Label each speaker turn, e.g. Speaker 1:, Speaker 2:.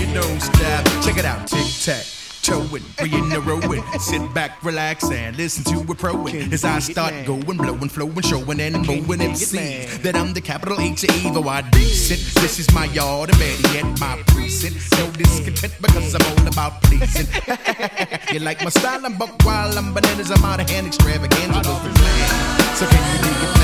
Speaker 1: don't stop. Check it out, tic tac. Towing, 3 in a row. Sit back, relax, and listen to a pro. As I start going, blowing, flowing, showing, and mowing MCs that I'm the capital H of evil. I decent. This is my yard, and better yet, my precinct. No discontent because I'm all about pleasing. You like my style? I'm buck wild, I'm bananas, I'm out of hand, extravaganza. So can you dig it?